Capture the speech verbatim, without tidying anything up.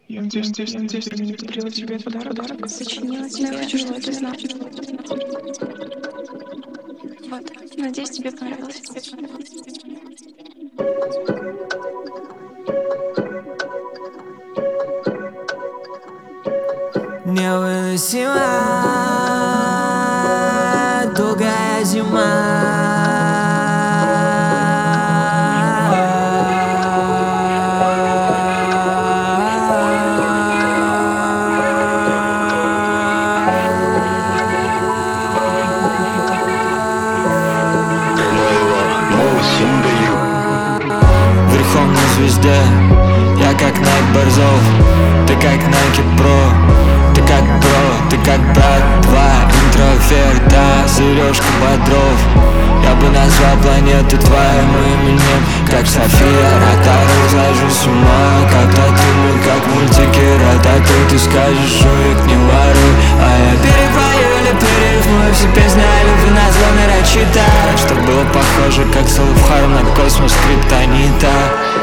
Я надеюсь, надеюсь, надеюсь, ты не подарила тебе подарок. подарок. Сочинила тебе, я хочу, чтобы ты знал. Вот, надеюсь, тебе понравилось. Невыносима долгая зима. Верхом на звезде, я как Найк Борзов, ты как Nike Pro, ты как бро, ты как брат, два интроверта, Сережка Бодров. Я бы назвал планету твоим именем, как София Ротару, сажу с ума, как тату, как мультики Ратату. Ты скажешь, жуик, не воруй, а я перепою или перерифмую все песни о любви на зло нарочито, чтоб было похоже, как Соло в Харм на космос скриптонита.